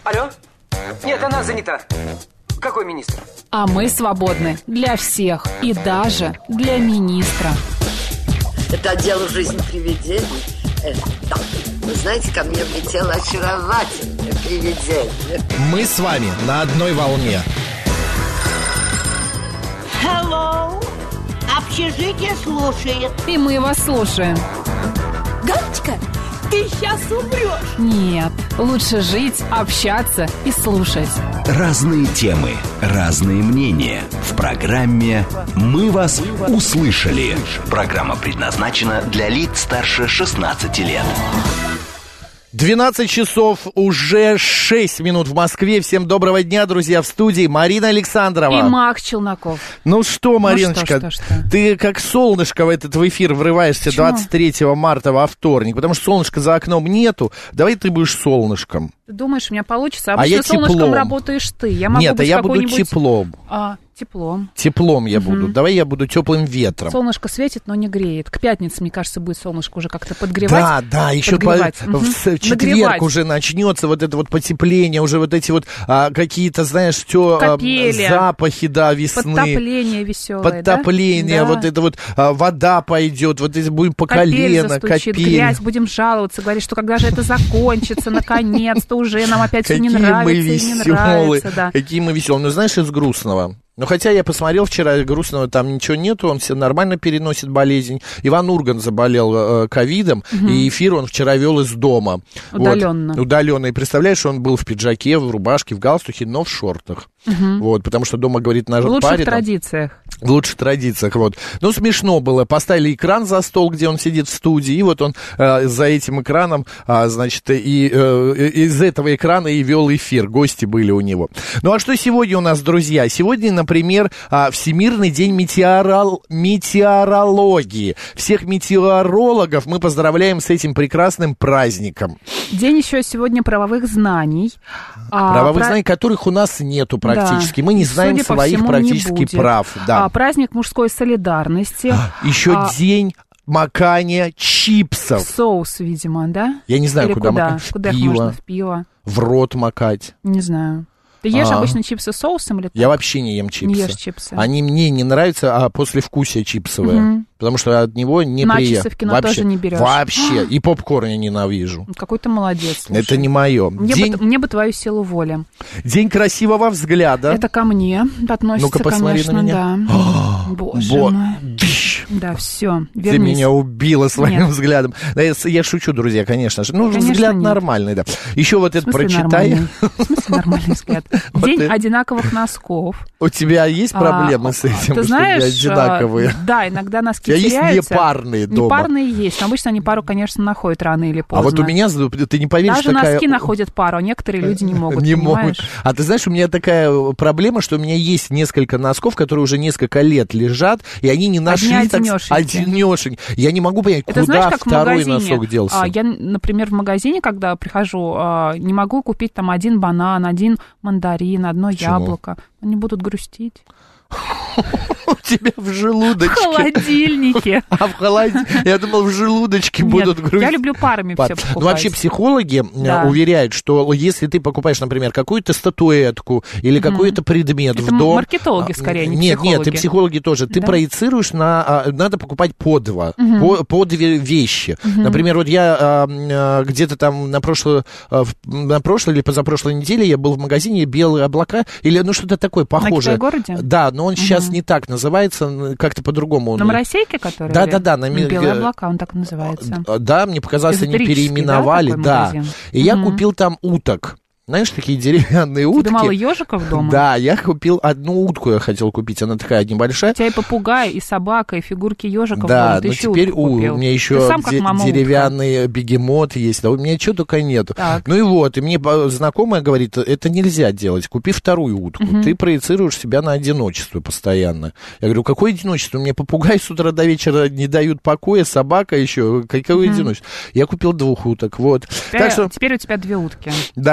Алло? Нет, она занята. Какой министр? А мы свободны для всех и даже для министра. Это отдел «Жизнь привидений». Да. Вы знаете, ко мне влетело очаровательное привидение. Мы с вами на одной волне. Hello. Общежитие слушает. И мы вас слушаем. Галочка, ты сейчас умрешь. Нет, лучше жить, общаться и слушать. Разные темы, разные мнения. В программе «Мы вас услышали». Программа предназначена для лиц старше 16 лет. 12 часов, уже 6 минут в Москве. Всем доброго дня, друзья, в студии Марина Александрова. И Мак Челноков. Ну что, Мариночка, что? ты как солнышко в этот эфир врываешься. Почему? 23 марта во вторник, потому что солнышка за окном нету. Давай ты будешь солнышком. Ты думаешь, у меня получится? Обычно солнышком теплом. Работаешь ты. Я могу Нет, быть я буду теплом. Теплом. Теплом я буду. Давай я буду теплым ветром. Солнышко светит, но не греет. К пятнице, мне кажется, будет солнышко уже как-то подгревать. Да, еще в четверг уже начнется вот это вот потепление, уже вот эти вот какие-то, знаешь, запахи, весны. Подтопление веселое, Подтопление, вот это вот вода пойдет, вот здесь будем по колено, капель. Грязь, будем жаловаться, говорить, что когда же это закончится, наконец-то уже нам опять все не нравится и не нравится. Да. Какие мы веселые. Ну, знаешь, из грустного. Ну, хотя я посмотрел вчера, грустного там ничего нету, он все нормально переносит болезнь. Иван Ургант заболел ковидом, и эфир он вчера вел из дома. Удаленно. Вот, удаленно. И представляешь, он был в пиджаке, в рубашке, в галстухе, но в шортах. Вот, потому что дома, говорит, на паре. В лучших традициях. В лучших традициях, вот. Ну, смешно было. Поставили экран за стол, где он сидит в студии, и вот он за этим экраном, значит, и из этого экрана и вел эфир. Гости были у него. Ну, а что сегодня у нас, друзья? Сегодня, например, Всемирный день метеорологии. Всех метеорологов мы поздравляем с этим прекрасным праздником. День еще сегодня правовых знаний. Правовых знаний, которых у нас нету практически. Да. Мы не знаем своих практически прав. Да. Праздник мужской солидарности. Еще день макания чипсов. Соус, видимо, да? Я не знаю, или куда макать. Куда их можно? В пиво. В рот макать. Не знаю. Ты ешь обычно чипсы с соусом или так? Я вообще не ем чипсы. Не ешь чипсы. Они мне не нравятся, а послевкусие чипсовое. Потому что от него неприятно. Начосы в кино вообще, тоже не берешь. Вообще. И попкорн я ненавижу. Какой ты молодец. Слушай. Это не мое. Мне бы твою силу воли. День красивого взгляда. Это ко мне относится, ну-ка, посмотри конечно, на меня. Да. Боже мой. Да, все. Вернись. Ты меня убила своим взглядом. Да, я шучу, друзья, конечно же. Ну, конечно, взгляд нормальный, да. Еще вот это прочитай. В смысле нормальный взгляд? День одинаковых носков. У тебя есть проблемы с этим, ты знаешь, что одинаковые? Да, иногда носки у тебя теряются. Есть непарные дома? Непарные есть. Но обычно они пару, конечно, находят рано или поздно. А вот у меня, ты не поверишь, даже такая... носки находят пару, а некоторые люди не могут, не понимаешь? Могут. А ты знаешь, у меня такая проблема, что у меня есть несколько носков, которые уже несколько лет лежат, и они не нашли... Одинешеньки. Я не могу понять, это, куда знаешь, как второй носок делся. Я, например, в магазине, когда прихожу, не могу купить там один банан, один мандарин, одно яблоко. Они будут грустить. У тебя в желудочке. В холодильнике. А в холодильнике? Я думал, в желудочке будут грустить. Я люблю парами все покупать. Ну, вообще, психологи уверяют, что если ты покупаешь, например, какую-то статуэтку или какой-то предмет в дом... маркетологи, скорее, не психологи. Нет, и психологи тоже. Ты проецируешь на... Надо покупать по две вещи. Например, вот я где-то там на прошлой или позапрошлой неделе я был в магазине «Белые облака» или ну что-то такое похожее. На Китай-городе? Да, но он сейчас не так называется, как-то по-другому. На Моросейке, который? Да. «Белые облака», он так называется. Да, мне показалось, они переименовали. Да. И я купил там уток. Знаешь, такие деревянные утки. Тебе мало ежиков дома? Да, я купил одну утку, я хотел купить, она такая небольшая. У тебя и попугай, и собака, и фигурки ежиков да, дома. Ты но еще теперь у меня еще деревянный бегемот есть, да у меня чего только нету. Так. Ну и вот, и мне знакомая говорит, это нельзя делать, купи вторую утку, ты проецируешь себя на одиночество постоянно. Я говорю, какое одиночество? Мне попугай с утра до вечера не дают покоя, собака еще, какое одиночество? Я купил 2 уток, вот. Теперь у тебя 2 утки. Да, вот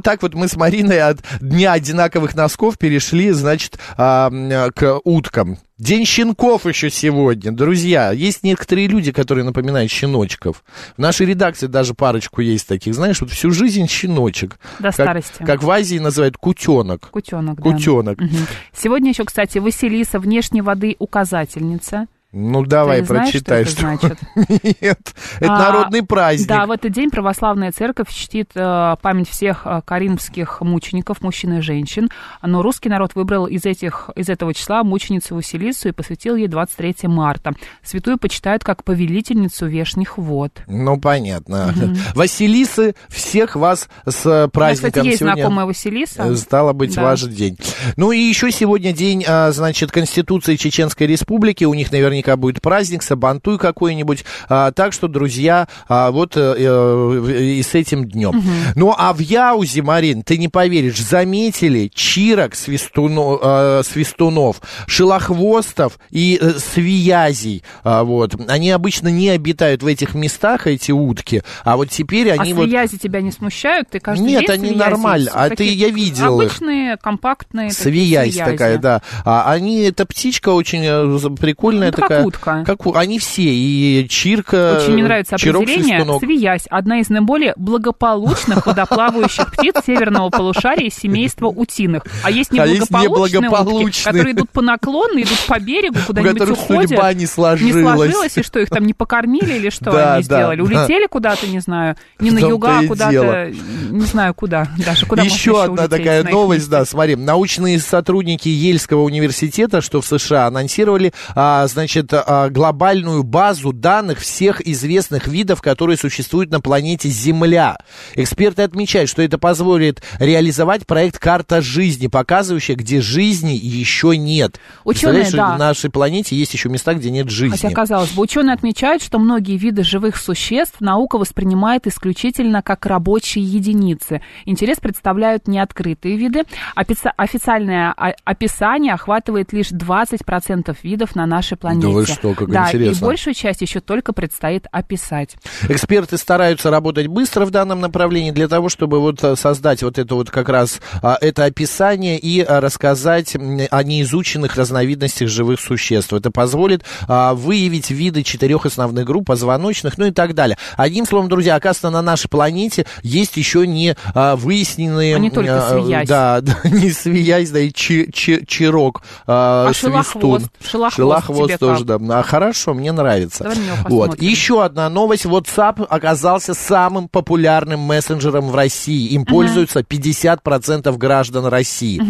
так вот мы с Мариной от дня одинаковых носков перешли, значит, к уткам. День щенков еще сегодня. Друзья, есть некоторые люди, которые напоминают щеночков. В нашей редакции даже парочку есть таких. Знаешь, вот всю жизнь щеночек. До старости. Как в Азии называют кутенок. Кутенок, да. Кутенок. Угу. Сегодня еще, кстати, Василиса, внешней воды указательница. Ну, давай, прочитай, что значит. Нет, это народный праздник. Да, в этот день православная церковь чтит память всех каримских мучеников, мужчин и женщин. Но русский народ выбрал из этого числа мученицу Василису и посвятил ей 23 марта. Святую почитают как повелительницу вешних вод. Ну, понятно. Угу. Василисы, всех вас с праздником. Кстати, есть сегодня знакомая Василиса. Стало быть, да. Ваш день. Ну, и еще сегодня день, значит, Конституции Чеченской Республики. У них наверняка будет праздник, сабантуй какой-нибудь. Так что, друзья, вот и с этим днем. Угу. Ну, а в Яузе, Марин, ты не поверишь, заметили чирок, свистунов, шелохвостов и свиязей. Вот. Они обычно не обитают в этих местах, эти утки, а вот теперь они вот... свиязи тебя не смущают? Ты каждый Нет, день они нормально. А ты, я видел обычные, компактные. Свиясь такая, да. Они, эта птичка очень прикольная, такая. Как утка. Они все, и чирка, очень мне нравится определение. Свистунок. Свиясь, одна из наиболее благополучных водоплавающих птиц северного полушария семейства утиных. А есть неблагополучные утки, которые идут по наклону, идут по берегу, куда-нибудь уходят. Судьба не сложилась. Не сложилась, и что, их там не покормили, или что они сделали? Улетели куда-то, не знаю, не на юга, а куда-то, не знаю куда, даже куда можно еще одна такая новость, да, смотри. Научные сотрудники Ельского университета, что в США, анонсировали, значит, глобальную базу данных всех известных видов, которые существуют на планете Земля. Эксперты отмечают, что это позволит реализовать проект «Карта жизни», показывающая, где жизни еще нет. Ученые, что на нашей планете есть еще места, где нет жизни. Хотя, казалось бы, ученые отмечают, что многие виды живых существ наука воспринимает исключительно как рабочие единицы. Интерес представляют неоткрытые виды. Официальное описание охватывает лишь 20% видов на нашей планете. Да вы что, как интересно. И большую часть еще только предстоит описать. Эксперты стараются работать быстро в данном направлении для того, чтобы вот создать вот это вот как раз это описание и рассказать о неизученных разновидностях живых существ. Это позволит выявить виды 4 основных групп, позвоночных, ну и так далее. Одним словом, друзья, оказывается, на нашей планете есть еще не выясненные... А не только свиясь. Да, не свиясь, да, и чирок, свистун. Шелохвост тоже, да. Хорошо, мне нравится. Вот. Еще одна новость. WhatsApp оказался самым популярным мессенджером в России. Им пользуются 50% граждан России.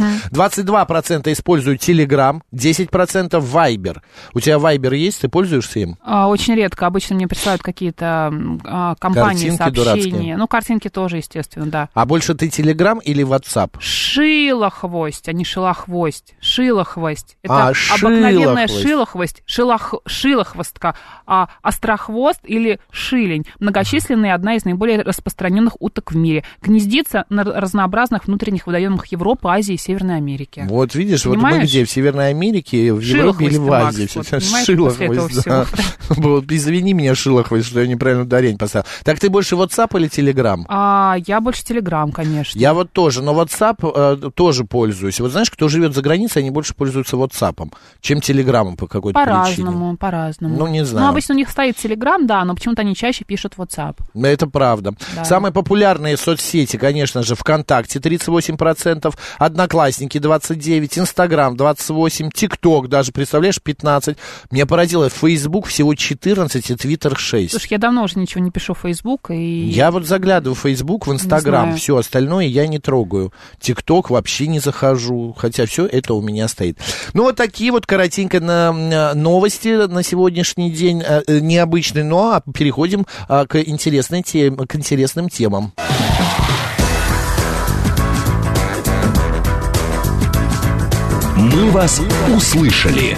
22% используют Telegram, 10% Viber. У тебя Viber есть? Ты пользуешься им? Очень редко. Обычно мне присылают какие-то компании, картинки сообщения. Дурацкие. Ну, картинки тоже, естественно, да. А больше ты Telegram или WhatsApp? Шилохвость, а не шелохвость. Шилохвость. Это обыкновенная шилохвость. Шилохвостка, острохвост или шилень. Многочисленная, одна из наиболее распространенных уток в мире. Гнездится на разнообразных внутренних водоемах Европы, Азии и Северной Америки. Вот видишь, понимаешь? Вот мы где? В Северной Америке, в Европе или в Азии? Шилохвость, да. Извини меня, шилохвость, что я неправильно ударение поставил. Так ты больше WhatsApp или Telegram? Я больше Telegram, конечно. Я вот тоже, но WhatsApp тоже пользуюсь. Вот знаешь, кто живет за границей, они больше пользуются WhatsApp, чем Telegram по какой-то причине. По-разному. Ну, не знаю. Ну, обычно у них стоит Telegram, да, но почему-то они чаще пишут WhatsApp. Это правда. Да. Самые популярные соцсети, конечно же, ВКонтакте 38%, Одноклассники 29%, Инстаграм 28%, ТикТок даже, представляешь, 15%. Меня поразило, Facebook всего 14% и Твиттер 6%. Слушай, я давно уже ничего не пишу в Facebook. Я вот заглядываю в Facebook, в Инстаграм, все остальное я не трогаю. ТикТок вообще не захожу, хотя все это у меня стоит. Ну, вот такие вот коротенько новости на сегодняшний день, необычные, но переходим к интересным темам. Мы вас услышали.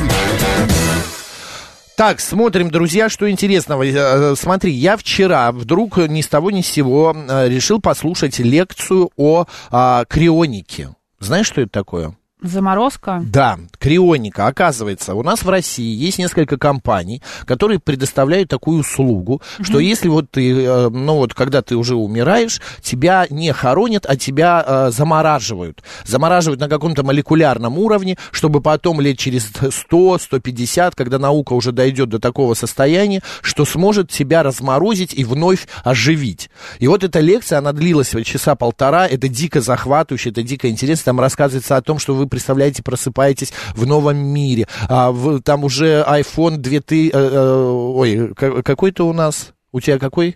Так, смотрим, друзья, что интересного. Смотри, я вчера вдруг ни с того ни с сего решил послушать лекцию о крионике. Знаешь, что это такое? Заморозка? Да, крионика. Оказывается, у нас в России есть несколько компаний, которые предоставляют такую услугу, что если вот ты, когда ты уже умираешь, тебя не хоронят, а тебя замораживают. Замораживают на каком-то молекулярном уровне, чтобы потом лет через 100-150, когда наука уже дойдет до такого состояния, что сможет тебя разморозить и вновь оживить. И вот эта лекция, она длилась часа полтора, это дико захватывающе, это дико интересно, там рассказывается о том, что вы, представляете, просыпаетесь в новом мире, там уже iPhone 2000, какой-то у нас, у тебя какой?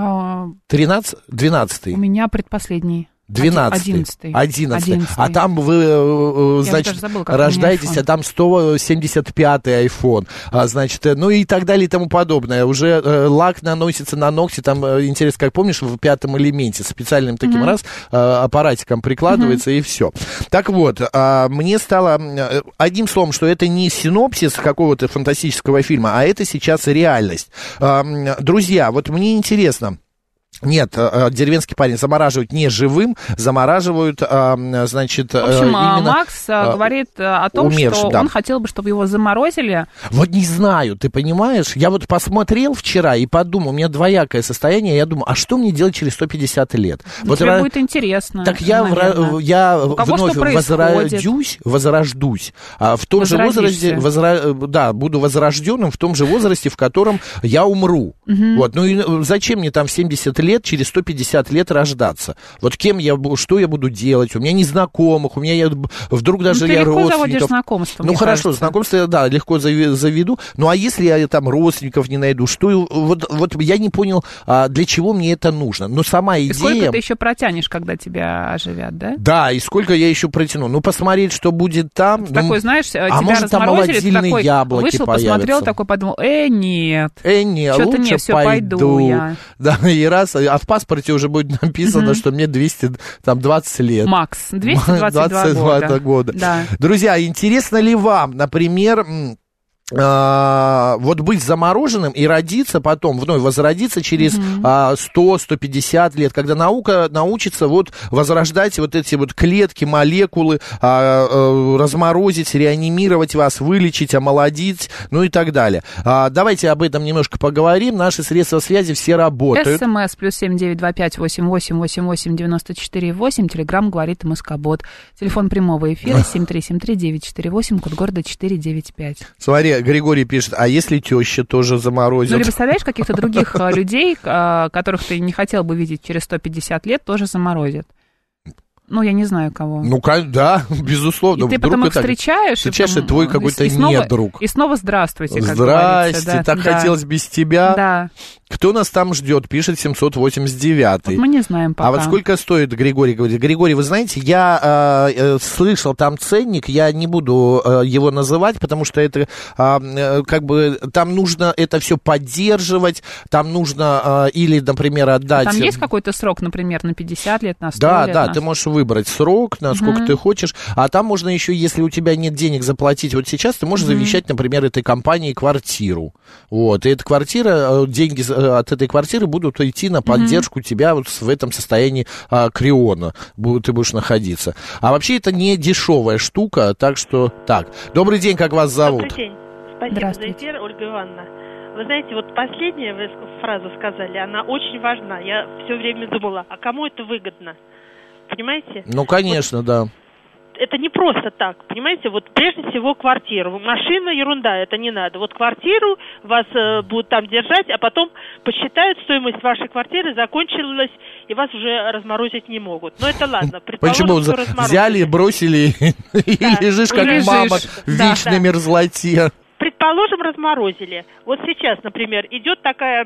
13? 12? У меня предпоследний. 11. А там вы, значит, рождаетесь, а там 175-й iPhone, значит, ну и так далее и тому подобное. Уже лак наносится на ногти, там, интересно, как помнишь, в «Пятом элементе» специальным таким аппаратиком прикладывается, и все. Так вот, мне стало, одним словом, что это не синопсис какого-то фантастического фильма, а это сейчас реальность. Друзья, вот мне интересно. Нет, деревенский парень замораживают не живым, замораживают, значит... В общем, именно, Макс говорит о том, что он хотел бы, чтобы его заморозили. Вот не знаю, ты понимаешь? Я вот посмотрел вчера и подумал, у меня двоякое состояние, я думаю, а что мне делать через 150 лет? Вот тебе будет интересно. Так я вновь возрождусь. В том же возрасте, буду возрожденным в том же возрасте, в котором я умру. Вот, ну и зачем мне там в 70 лет, через 150 лет рождаться? Вот что я буду делать? У меня ни знакомых, у меня вдруг даже я родственников. Легко заводишь знакомство, Ну хорошо, кажется. знакомство, да, легко заведу. Ну а если я там родственников не найду, вот я не понял, для чего мне это нужно. Но сама идея... И сколько ты еще протянешь, когда тебя оживят, да? Да, и сколько я еще протяну. Ну посмотреть, что будет там. Такой, знаешь, тебя может, там молодильные яблоки вышел, появятся. Посмотрел, такой подумал, нет. Что-то лучше не, все, пойду я. Да, и раз, а в паспорте уже будет написано, что мне 220 лет. Макс, 222 года. Да. Друзья, интересно ли вам, например... вот быть замороженным и родиться потом, вновь возродиться через 100-150 лет, когда наука научится вот возрождать вот эти вот клетки, молекулы, разморозить, реанимировать вас, вылечить, омолодить, ну и так далее. Давайте об этом немножко поговорим. Наши средства связи все работают. СМС +7 925 88 88 94 8. Телеграм говорит МСК-бот. Телефон прямого эфира 7373 948, код города 495. Смотри, Григорий пишет, а если теща тоже заморозит? Ну, или представляешь, каких-то других людей, которых ты не хотел бы видеть через 150 лет, тоже заморозят? Ну, я не знаю кого. Ну, да, безусловно. И ты потом их встречаешь, и твой какой-то недруг. И снова здравствуйте, как говорится. Да, так хотелось без тебя. Да. Кто нас там ждет, пишет 789-й. Вот мы не знаем пока. А вот сколько стоит, Григорий говорит? Григорий, вы знаете, я слышал там ценник, я не буду его называть, потому что это как бы там нужно это все поддерживать, там нужно или, например, отдать... Там есть какой-то срок, например, на 50 лет, на 100 лет? Да, ты можешь выбрать срок, насколько ты хочешь, а там можно еще, если у тебя нет денег заплатить вот сейчас, ты можешь завещать, например, этой компании квартиру. Вот, и эта квартира, деньги от этой квартиры будут идти на поддержку тебя вот в этом состоянии криона. Ты будешь находиться. А вообще это не дешевая штука, так что так. Добрый день, как вас зовут? Добрый день. Спасибо за эфир, Ольга Ивановна. Вы знаете, вот последняя вы фразу сказали, она очень важна. Я все время думала, а кому это выгодно? Понимаете? Ну, конечно, вот, да. Это не просто так, понимаете? Вот прежде всего квартиру. Машина ерунда, это не надо. Вот квартиру вас будут там держать, а потом посчитают стоимость вашей квартиры, закончилась, и вас уже разморозить не могут. Но это ладно. Почему? Взяли, бросили и лежишь, как мама, в вечной мерзлоте. Предположим, разморозили. Вот сейчас, например, идет такая...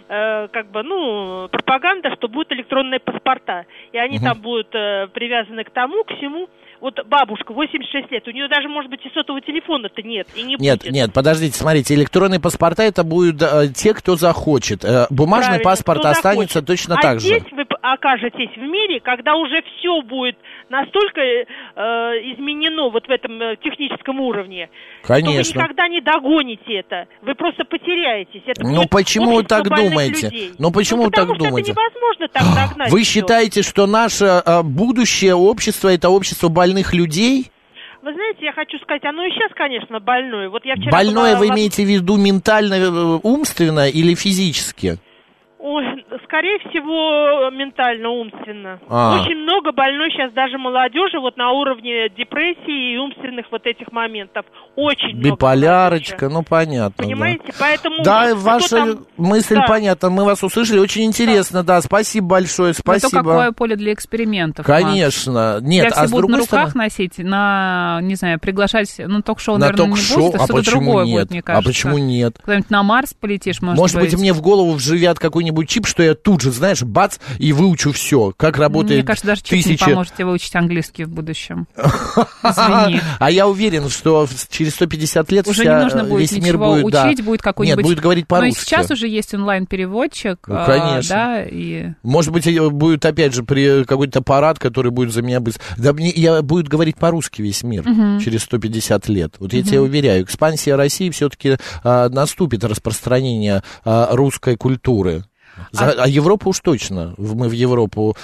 пропаганда, что будут электронные паспорта, и они там будут привязаны к тому, к всему. Вот бабушка, 86 лет, у нее даже, может быть, и сотового телефона-то нет, и не будет. Нет, подождите, смотрите, электронные паспорта это будут те, кто захочет. Бумажный паспорт останется точно так же. А здесь вы окажетесь в мире, когда уже все будет настолько изменено вот в этом техническом уровне, конечно, что вы никогда не догоните это. Вы просто потеряетесь. Это почему вы так думаете? Почему вы так думаете? Это невозможно так догнать. Вы считаете, что наше будущее общество это общество больных людей? Вы знаете, я хочу сказать, оно и сейчас, конечно, больное. Вот я вчера Больное была... вы имеете в виду ментально, умственно или физически? Ой, скорее всего, ментально-умственно. Очень много больной сейчас даже молодежи вот на уровне депрессии и умственных вот этих моментов. Очень много. Биполярочка, ну понятно. Понимаете, да. поэтому... Да, ваша мысль понятна, мы вас услышали, очень интересно, да, спасибо большое, спасибо. Это какое поле для экспериментов, Конечно, Макс. нет, а с другой стороны... на руках носить, не знаю, приглашать, ток-шоу, наверное, не будет, это что-то другое будет, мне кажется. А почему нет? Куда-нибудь на Марс полетишь, может быть. Мне в голову вживят какой-нибудь чип, что я тут же, знаешь, бац, и выучу все, как работает. Мне кажется, даже чип не поможет тебе выучить английский в будущем. Извини. А я уверен, что через 150 лет уже не нужно будет ничего учить, будет какой-нибудь... Нет, будет говорить по-русски. Но сейчас уже есть онлайн-переводчик. Конечно. Да, и... Может быть, будет, опять же, какой-то аппарат, который будет за меня быстро... Да, будет говорить по-русски весь мир через 150 лет. Вот я тебе уверяю, экспансия России все-таки наступит, распространение русской культуры. А Европа уж точно. Мы в Европу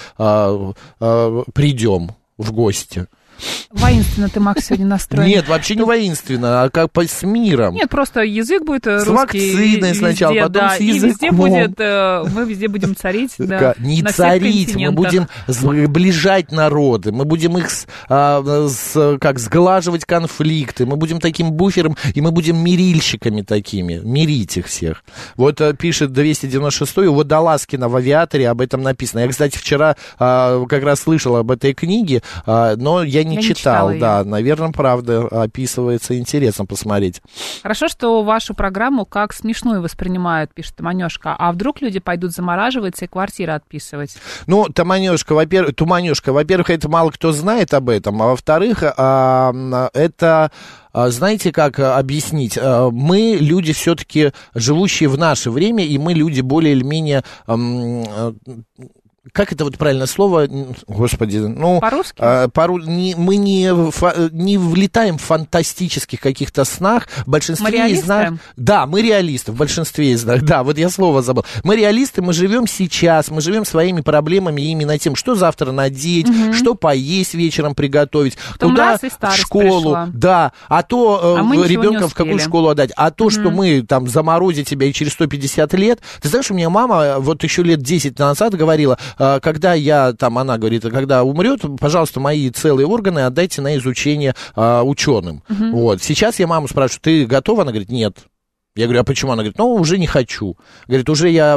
придем в гости. Воинственно ты, Макс, сегодня настроен. Нет, вообще не воинственно, а как с миром. Нет, просто язык будет русский. С вакциной сначала, потом да, с языком. И везде будет, мы везде будем царить. Да, не царить, мы будем сближать народы, мы будем их сглаживать конфликты, мы будем таким буфером, и мы будем мирильщиками такими, мирить их всех. Вот пишет 296-й, у Водолазкина в «Авиаторе» об этом написано. Я, кстати, вчера как раз слышал об этой книге, но я не читал, да, наверное, правда, описывается, интересно посмотреть. Хорошо, что вашу программу как смешную воспринимают, пишет Туманёшка, а вдруг люди пойдут замораживаться и квартиры отписывать? Ну, Туманёшка, во-первых, это мало кто знает об этом, а во-вторых, это... Знаете, как объяснить? Мы люди все-таки живущие в наше время, и мы люди более или менее... Как это вот правильное слово? Господи, по-русски? Мы не влетаем в фантастических каких-то снах. В большинстве из нас... Да, мы реалисты в большинстве из нас. Да, вот я слово забыл. Мы реалисты, мы живем сейчас, мы живем своими проблемами именно тем, что завтра надеть, что поесть вечером приготовить, куда в школу. Пришла. Да, а то ребенка в какую школу отдать. А то, что мы там заморозим тебя и через 150 лет... Ты знаешь, у меня мама вот еще лет 10 назад говорила... Когда она говорит, когда умрет, пожалуйста, мои целые органы отдайте на изучение ученым. Вот. Сейчас я маму спрашиваю, ты готова? Она говорит, нет. Я говорю, а почему? Она говорит, уже не хочу. Говорит, уже я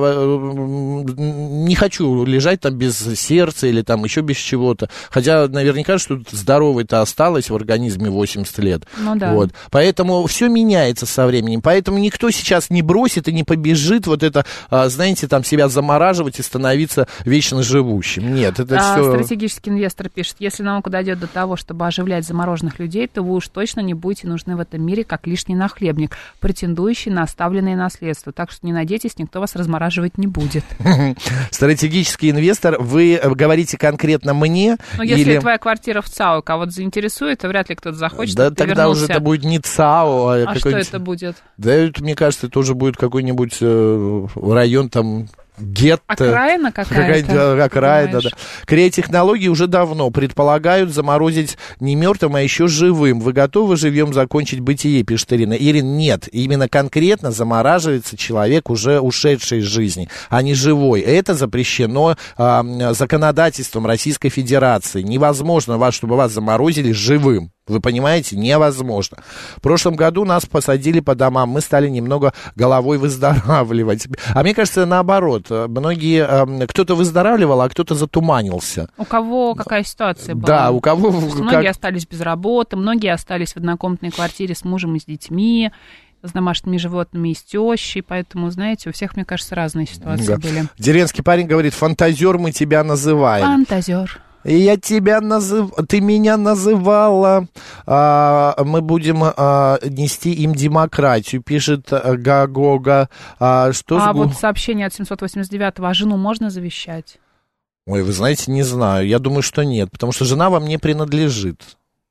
не хочу лежать там без сердца или там еще без чего-то. Хотя наверняка что-то здоровое-то осталось в организме 80 лет. Ну да. Вот. Поэтому все меняется со временем. Поэтому никто сейчас не бросит и не побежит вот это, знаете, там себя замораживать и становиться вечно живущим. Нет, это все... Стратегический инвестор пишет, если наука дойдет до того, чтобы оживлять замороженных людей, то вы уж точно не будете нужны в этом мире как лишний нахлебник, претендующий на оставленные наследства. Так что не надейтесь, никто вас размораживать не будет. Стратегический инвестор, вы говорите конкретно мне? Ну, если твоя квартира в ЦАО кого-то заинтересует, то вряд ли кто-то захочет, да, тогда уже это будет не ЦАО, а что это будет? Да, это, мне кажется, это уже будет какой-нибудь район там... Гетто. Окраина какая-то? Окраина, да. Криотехнологии уже давно предполагают заморозить не мертвым, а еще живым. Вы готовы живьем закончить бытие, пишет Ирина. Ирина, нет. Именно конкретно замораживается человек, уже ушедший из жизни, а не живой. Это запрещено законодательством Российской Федерации. Невозможно, чтобы вас заморозили живым. Вы понимаете, невозможно. В прошлом году нас посадили по домам, мы стали немного головой выздоравливать. А мне кажется, наоборот, многие, кто-то выздоравливал, а кто-то затуманился. У кого какая ситуация была? Да, у кого... Многие остались без работы, многие остались в однокомнатной квартире с мужем и с детьми, с домашними животными и с тещей, поэтому, знаете, у всех, мне кажется, разные ситуации были. Деревенский парень говорит, фантазер мы тебя называем. Фантазер. Я тебя ты меня называла, мы будем нести им демократию, пишет Гагога. Вот сообщение от 789-го, а жену можно завещать? Ой, вы знаете, не знаю, я думаю, что нет, потому что жена вам не принадлежит.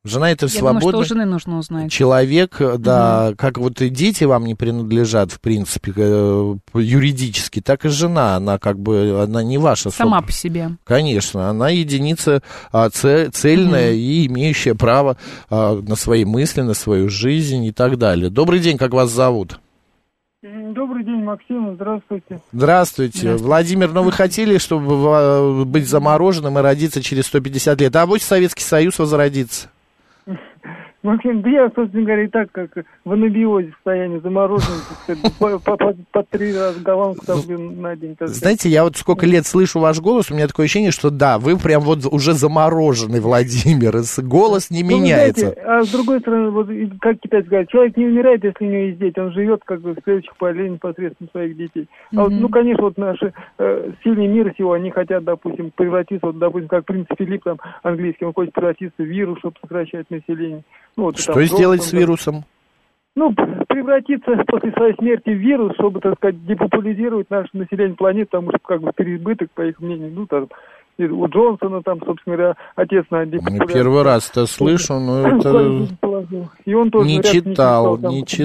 Жена это свободный. Я думаю, что у жены нужно узнать. Человек, да, как вот и дети вам не принадлежат, в принципе, юридически, так и жена, она как бы, она не ваша. Сама по себе. Конечно, она единица цельная и имеющая право на свои мысли, на свою жизнь и так далее. Добрый день, как вас зовут? Добрый день, Максим, здравствуйте. Здравствуйте. Владимир, вы хотели, чтобы быть замороженным и родиться через 150 лет? А авось Советский Союз возродится? Максим, да я, собственно говоря, и так, как в анабиозе состоянии замороженный, по 3 раза голландку ставлю на день. Знаете, я вот сколько лет слышу ваш голос, у меня такое ощущение, что да, вы прям вот уже замороженный, Владимир, голос не меняется. Знаете, а с другой стороны, вот как китайцы говорят, человек не умирает, если у него есть дети, он живет как бы в следующих поколениях непосредственно своих детей. А вот, конечно, вот наши сильные мира сего, они хотят, допустим, превратиться, вот, допустим, как принц Филипп там английский, он хочет превратиться в вирус, чтобы сокращать население. Ну, вот, что сделать с вирусом? Ну, превратиться после своей смерти в вирус, чтобы, так сказать, депопуляризировать наше население планеты, потому что как бы переизбыток, по их мнению, ну, там, у Джонсона, там, собственно говоря, отец на депопуляцию. Первый раз это слышу, но это... И он тоже, не читал.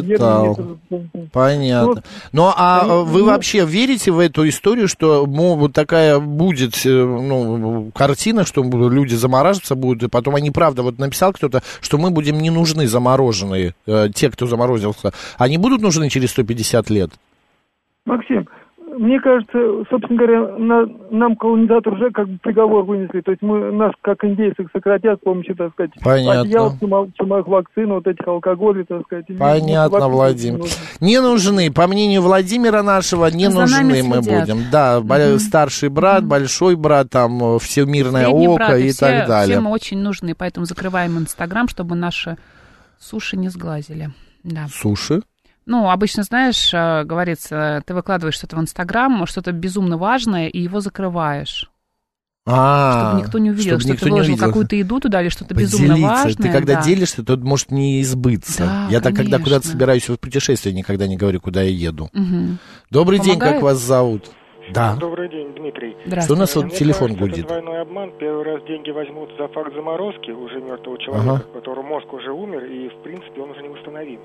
Понятно. Ну, а вы вообще верите в эту историю, что вот такая будет картина, что люди замораживаться будут, и потом они, правда, вот написал кто-то, что мы будем не нужны замороженные, те, кто заморозился, они будут нужны через 150 лет? Максим, мне кажется, собственно говоря, нам колонизаторы уже как бы приговор вынесли. То есть нас, как индейцев, сократят с помощью, так сказать, одеял, чумовых вакцин, вот этих алкоголей, так сказать. Понятно, Владимир. Не нужны, по мнению Владимира нашего, не нужны мы будем. Да, старший брат, большой брат, там, всемирное средний око брат, и так далее. Все мы очень нужны, поэтому закрываем Инстаграм, чтобы наши суши не сглазили. Да. Суши? Ну, обычно, знаешь, говорится, ты выкладываешь что-то в Инстаграм, что-то безумно важное, и его закрываешь. Чтобы никто не увидел, что ты выложил какую-то еду туда или что-то безумно важное. Ты когда делишься, то может не избыться. Да, я так, когда куда-то собираюсь в путешествие, никогда не говорю, куда я еду. Добрый день, как вас зовут? Да. Добрый день, Дмитрий. Что у нас вот телефон гудит? Это двойной обман. Первый раз деньги возьмут за факт заморозки уже мертвого человека, у которого мозг уже умер, и, в принципе, он уже не восстановим.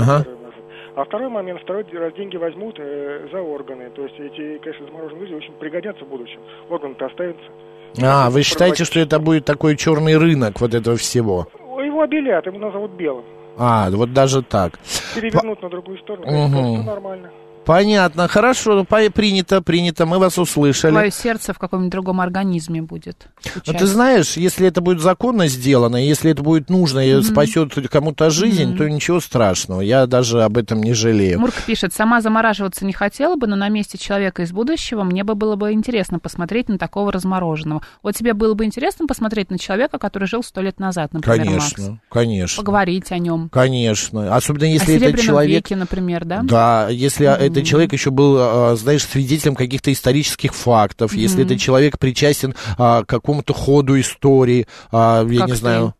А второй момент, второй раз деньги возьмут за органы. То есть эти, конечно, замороженные люди очень пригодятся в будущем. Органы-то останутся. Вы считаете, что это будет такой черный рынок вот этого всего? Его обелят, его назовут белым. Вот даже так. Перевернут на другую сторону, это нормально. Понятно, хорошо, принято, мы вас услышали. Твое сердце в каком-нибудь другом организме будет. Но ты знаешь, если это будет законно сделано, если это будет нужно и спасет кому-то жизнь, то ничего страшного, я даже об этом не жалею. Мурка пишет, сама замораживаться не хотела бы, но на месте человека из будущего мне было бы интересно посмотреть на такого размороженного. Вот тебе было бы интересно посмотреть на человека, который жил 100 лет назад, например, конечно, Макс? Конечно. Поговорить о нем. Конечно, особенно если это человек... веке, например, да? Да, если этот человек еще был, знаешь, свидетелем каких-то исторических фактов, если этот человек причастен к какому-то ходу истории, я не знаю...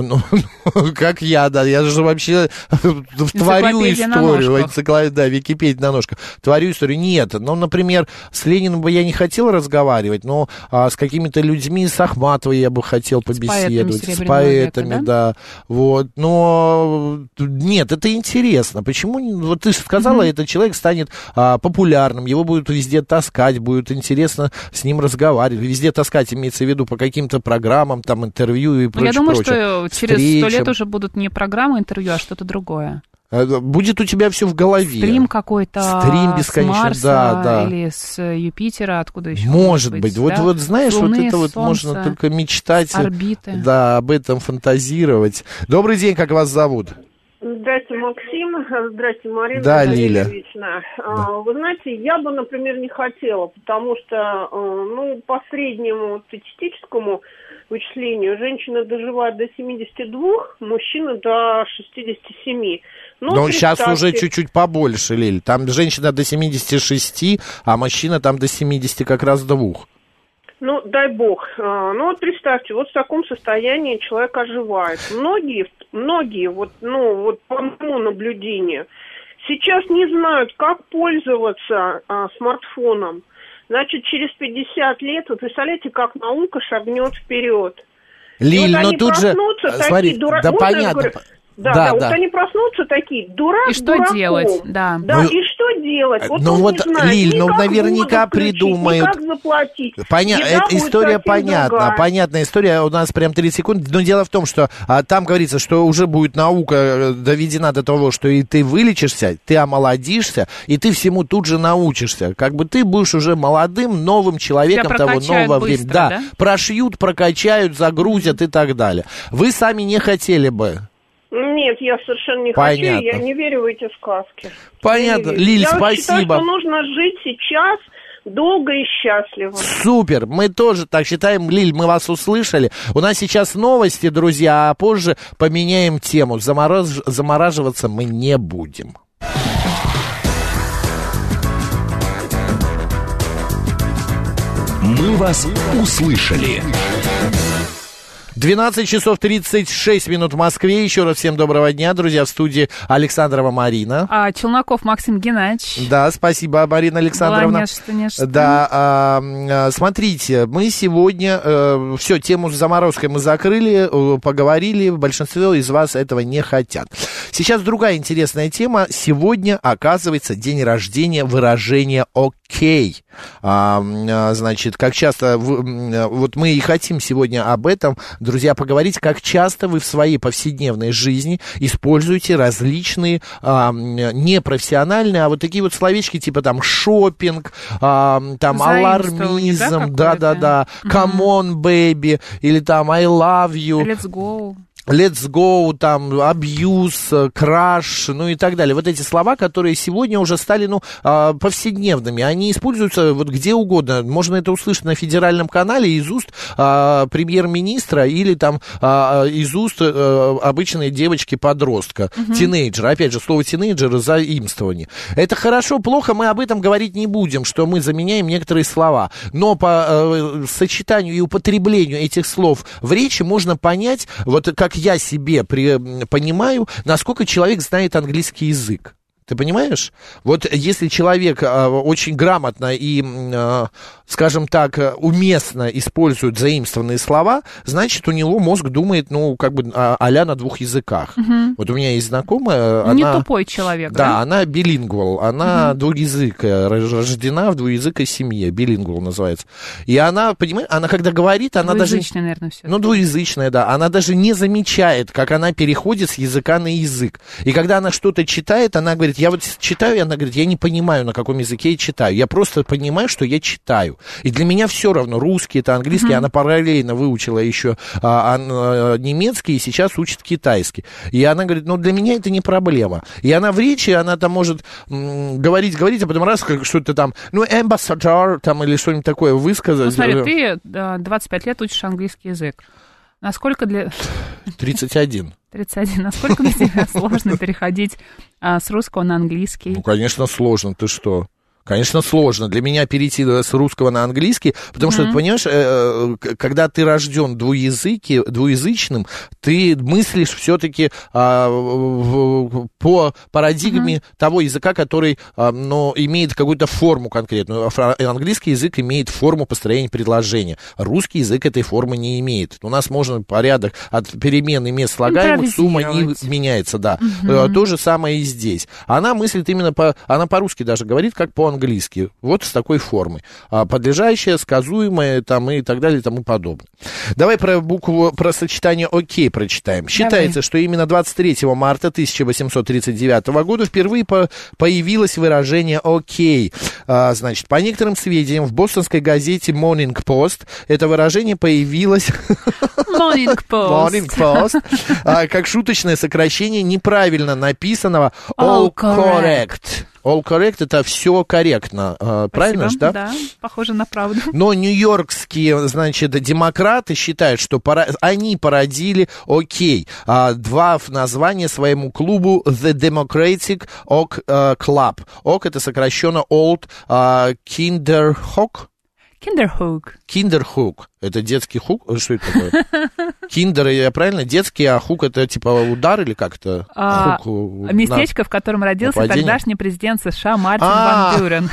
как я, да, я же вообще творю историю, да, Википедия на ножках, творю историю, нет, например, с Лениным бы я не хотел разговаривать, но с какими-то людьми, с Ахматовой я бы хотел побеседовать, с поэтами, да, вот, но нет, это интересно, почему, вот ты сказала, этот человек станет популярным, его будут везде таскать, будет интересно с ним разговаривать, везде таскать, имеется в виду по каким-то программам, там, интервью и прочее. Через 100 лет уже будут не программы интервью, а что-то другое. Будет у тебя все в голове. Стрим какой-то. Стрим бесконечно, с Марса, да. Или с Юпитера, откуда еще? Может быть. Да? Вот знаешь, Луны, вот это вот Солнца, можно только мечтать. Орбиты. Да, об этом фантазировать. Добрый день, как вас зовут? Здрасте, Максим. Здрасте, Марина. Да, Лиля. Да. Вы знаете, я бы, например, не хотела, потому что, по среднему статистическому вычислению женщина доживает до 72, мужчина до 67. Но сейчас уже чуть-чуть побольше, Лиль. Там женщина до 76, а мужчина там до 70 как раз 2. Дай бог. Представьте, вот в таком состоянии человек оживает. Многие, по моему наблюдению, сейчас не знают, как пользоваться смартфоном. Значит, через 50 лет, вы представляете, как наука шагнет вперед. Лиль, но тут же, смотри, да понятно. Да, вот они проснутся такие, дурак, и что дураком. делать, да. Да, и что делать? Вот ну он вот, не знает, Лиль, ну наверняка включить, придумают. как заплатить. Понятно, эта история понятна, понятная история, у нас прям 30 секунд, но дело в том, что там говорится, что уже будет наука доведена до того, что и ты вылечишься, ты омолодишься, и ты всему тут же научишься, как бы ты будешь уже молодым, новым человеком того нового времени. Да, прошьют, прокачают, загрузят и так далее. Вы сами не хотели бы? Нет, я совершенно не хочу, я не верю в эти сказки. Понятно, Лиль, спасибо. Я считаю, что нужно жить сейчас долго и счастливо. Супер, мы тоже так считаем. Лиль, мы вас услышали. У нас сейчас новости, друзья, а позже поменяем тему. Замораживаться мы не будем. Мы вас услышали. 12 часов 36 минут в Москве. Еще раз всем доброго дня, друзья, в студии Александрова Марина. Челноков Максим Геннадьевич. Да, спасибо, Марина Александровна. Нечто. Да, смотрите, мы сегодня все, тему с заморозкой мы закрыли, поговорили, большинство из вас этого не хотят. Сейчас другая интересная тема. Сегодня, оказывается, день рождения выражения «окей». Значит, как часто, вот мы и хотим сегодня об этом, друзья, поговорить, как часто вы в своей повседневной жизни используете различные непрофессиональные, а вот такие вот словечки, типа там шопинг, там алармизм, да, come on, baby, или там I love you. Let's go, там, abuse, crush, ну и так далее. Вот эти слова, которые сегодня уже стали, повседневными, они используются вот где угодно. Можно это услышать на федеральном канале из уст премьер-министра или там из уст обычной девочки-подростка, тинейджера. Опять же, слово тинейджер — заимствование. Это хорошо, плохо, мы об этом говорить не будем, что мы заменяем некоторые слова. Но по сочетанию и употреблению этих слов в речи можно понять, вот как я себе понимаю, насколько человек знает английский язык. Ты понимаешь? Вот если человек очень грамотно и, скажем так, уместно использует заимствованные слова, значит, у него мозг думает, а-ля на двух языках. Вот у меня есть знакомая... Не тупой человек, да? Да, она билингвал, она двуязыкая, рождена в двуязыкой семье, билингвал называется. И она, понимаешь, она когда говорит, она даже... Двуязычная, наверное, все. Двуязычная, да. Она даже не замечает, как она переходит с языка на язык. И когда она что-то читает, она говорит, я вот читаю, и она говорит, я не понимаю, на каком языке я читаю. Я просто понимаю, что я читаю. И для меня все равно, русский это английский. Она параллельно выучила еще немецкий и сейчас учит китайский. И она говорит, для меня это не проблема. И она в речи, она там может говорить, а потом раз что-то там, ambassador, там, или что-нибудь такое высказать. Смотри, ты 25 лет учишь английский язык. Насколько 31. 31. Насколько для тебя сложно переходить с русского на английский? Конечно, сложно. Ты что? Конечно, сложно для меня перейти с русского на английский, потому что, ты понимаешь, когда ты рожден двуязычным, ты мыслишь все-таки по парадигме того языка, который имеет какую-то форму конкретную. Английский язык имеет форму построения предложения. Русский язык этой формы не имеет. У нас можно порядок от перемены мест слагаемых, сумма не меняется, да. То же самое и здесь. Она мыслит именно она по-русски даже говорит, как по-английски. Вот с такой формой. Подлежащее, сказуемое там, и так далее и тому подобное. Давай про сочетание «окей» прочитаем. Считается, что именно 23 марта 1839 года впервые появилось выражение «окей». Значит, по некоторым сведениям, в бостонской газете Morning Post это выражение появилось... Morning Post. Как шуточное сокращение неправильно написанного «all correct». All correct — это все корректно, правильно же, да? Да, похоже на правду. Но нью-йоркские, значит, демократы считают, что они породили «окей». Два названия своему клубу The Democratic Oak Club. Oak — это сокращенно Old Kinderhook. Kinderhook. Kinderhook. Это детский хук? Что это такое? Киндер, я правильно? Детский, а хук это типа удар или как-то? Местечко, в котором родился тогдашний президент США Мартин Ван Бюрен.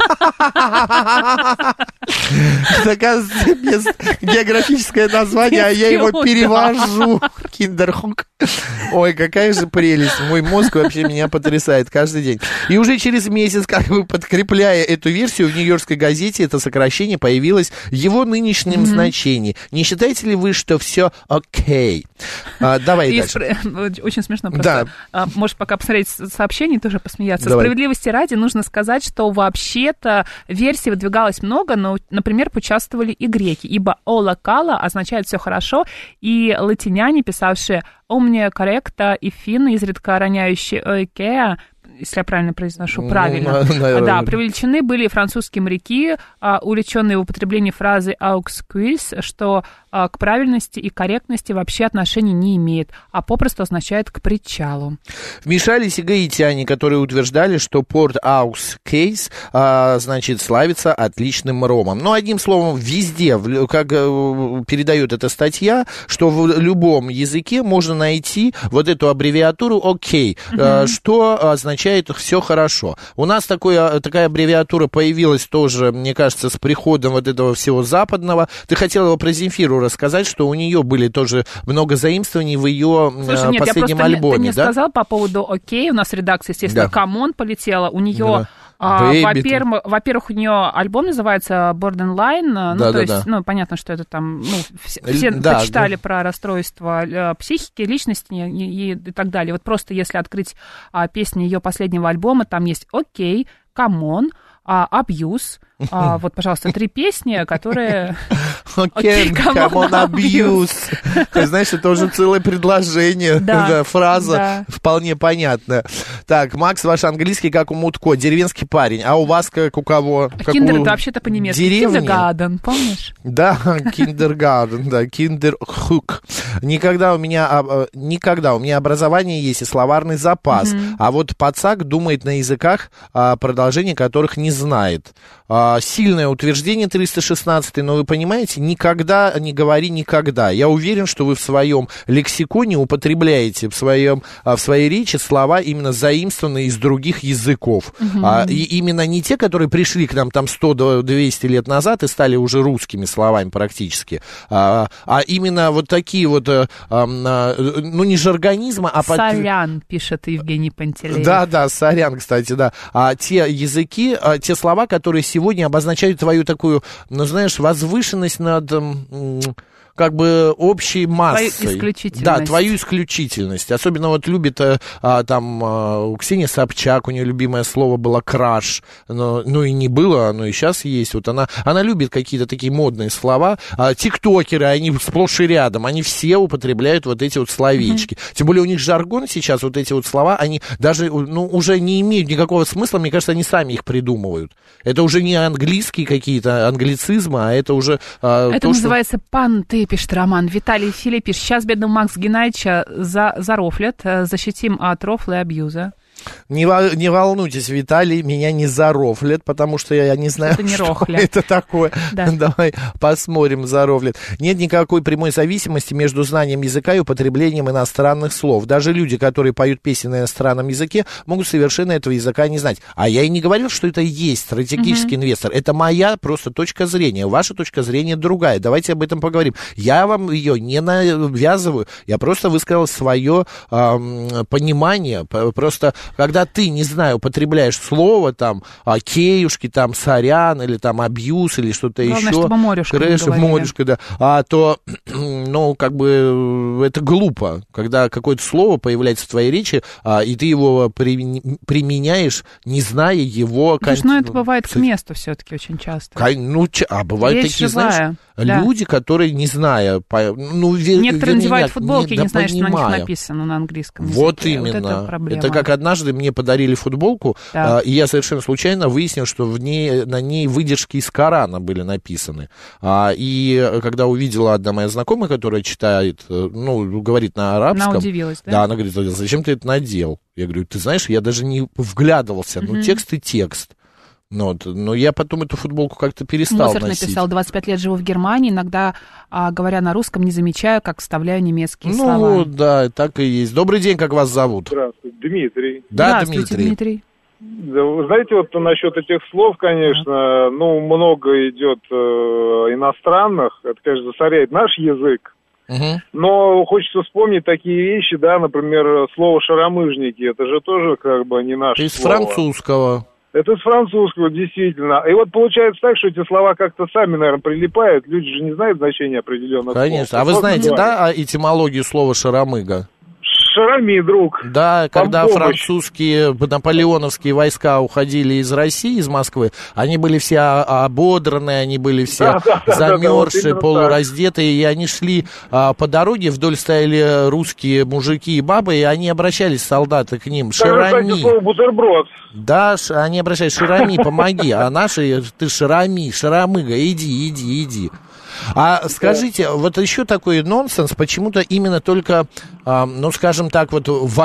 Оказывается, географическое название, а я его перевожу. Киндерхук. Ой, какая же прелесть. Мой мозг вообще меня потрясает каждый день. И уже через месяц, как бы подкрепляя эту версию, в Нью-Йоркской газете это сокращение появилось в его нынешнем значении. Не считаете ли вы, что все окей? Давай дальше. Очень смешно просто. Да. Можешь пока посмотреть сообщение, тоже посмеяться. Давай. Справедливости ради нужно сказать, что вообще-то версий выдвигалось много, но, например, поучаствовали и греки, ибо «ола кала» означает «все хорошо», и латиняне, писавшие «омния корректа» и финны, изредка роняющие «оикеа», если я правильно произношу, правильно. Да, привлечены были французские моряки, увлеченные в употреблении фразы «aux cuisses», что к правильности и корректности вообще отношения не имеет, а попросту означает «к причалу». Вмешались и гаитяне, которые утверждали, что порт Аус-Кейс, значит, славится отличным ромом. Но, одним словом, везде, как передает эта статья, что в любом языке можно найти вот эту аббревиатуру «окей», что означает «все хорошо». У нас такая аббревиатура появилась тоже, мне кажется, с приходом вот этого всего западного. Ты хотела про Земфиру рассказать, что у нее были тоже много заимствований в ее последнем альбоме, ты не сказал по поводу «окей», у нас редакция, естественно, «Камон» полетела, у нее... Во-первых, у нее альбом называется Borderline, понятно, что это там, все почитали про расстройство психики, личности и так далее. Вот просто если открыть песни ее последнего альбома, там есть «Окей», «Камон», «Абьюз». Вот, пожалуйста, 3 песни, которые... Окей, come on, abuse. Ты знаешь, это уже целое предложение, фраза вполне понятная. Так, Макс, ваш английский как у Мутко, деревенский парень, а у вас как у кого? Киндер, это вообще-то по-немецки. Киндергарден, помнишь? Да, киндергарден, да, киндерхук. Никогда у меня образование есть и словарный запас, а вот пацак думает на языках, продолжение которых не знает. Сильное утверждение 316, но вы понимаете, никогда не говори никогда. Я уверен, что вы в своем лексиконе употребляете в своей речи слова именно заимствованные из других языков. И именно не те, которые пришли к нам там 100-200 лет назад и стали уже русскими словами практически, а именно вот такие вот, не жаргонизма, а... Сорян, пишет Евгений Пантелеев. Да, сорян, кстати, да. А те языки, те слова, которые сегодня обозначают твою такую, возвышенность над как бы общей массой. Твою исключительность. Да, твою исключительность. Особенно вот любит Ксения Собчак, у нее любимое слово было «краш». Ну и не было, оно и сейчас есть. Вот она любит какие-то такие модные слова. Тиктокеры, они сплошь и рядом, они все употребляют вот эти вот словечки. Тем более у них жаргон сейчас, вот эти вот слова, они даже, уже не имеют никакого смысла, мне кажется, они сами их придумывают. Это уже не английские какие-то англицизмы, а это уже... Это называется «панты», пишет Роман. Виталий Филипп пишет: сейчас бедного Макса Геннадьевича зарофлят, защитим от рофла и абьюза. Не волнуйтесь, Виталий, меня не зарофлят, потому что я не знаю, что это такое. Да. Давай посмотрим, зарофлят. Нет никакой прямой зависимости между знанием языка и употреблением иностранных слов. Даже люди, которые поют песни на иностранном языке, могут совершенно этого языка не знать. А я и не говорил, что это и есть стратегический инвестор. Это моя просто точка зрения. Ваша точка зрения другая. Давайте об этом поговорим. Я вам ее не навязываю. Я просто высказал свое понимание. Просто... Когда ты, не знаю, употребляешь слово, там, кеюшки, там, сорян, или там, абьюз, или что-то еще. Главное, чтобы морюшка, да. То, как бы, это глупо, когда какое-то слово появляется в твоей речи, и ты его применяешь, не зная его... это бывает к месту все-таки очень часто. Бывают речь такие, живая. Знаешь, люди, которые, не зная... Некоторые надевают футболки, не знаешь, что на них написано на английском языке. Вот именно. Это проблема. Это как однажды мне подарили футболку, и я совершенно случайно выяснил, что на ней выдержки из Корана были написаны. И когда увидела одна моя знакомая, которая читает, говорит на арабском... Она удивилась, да? Да, она говорит: зачем ты это надел? Я говорю: ты знаешь, я даже не вглядывался, текст и текст. Но я потом эту футболку как-то перестал Моцарт носить. написал: 25 лет живу в Германии, иногда, говоря на русском, не замечаю, как вставляю немецкие слова. Ну, да, так и есть. Добрый день, как вас зовут? Здравствуйте, Дмитрий. Да, Здравствуйте, Дмитрий. Да, вы знаете, вот насчет этих слов, конечно, много идет иностранных, это, конечно, засоряет наш язык. Но хочется вспомнить такие вещи, да, например, слово «шаромыжники», это же тоже как бы не наше Из слово. французского. Это из французского, действительно. И вот получается так, что эти слова как-то сами, наверное, прилипают. Люди же не знают значения определенных слов. Конечно. А вы знаете, да, этимологию слова «шаромыга»? Шарами, друг. Да, когда французские наполеоновские войска уходили из России, из Москвы, они были все ободранные, они были все замерзшие, полураздетые, и они шли по дороге, вдоль стояли русские мужики и бабы, и они обращались, солдаты, к ним: «Шарами». Бутерброд. Да, они обращались: «Шарами, помоги», а наши: «Ты Шарами, Шаромыга, иди». А скажите, вот еще такой нонсенс, почему-то именно только, скажем так, вот в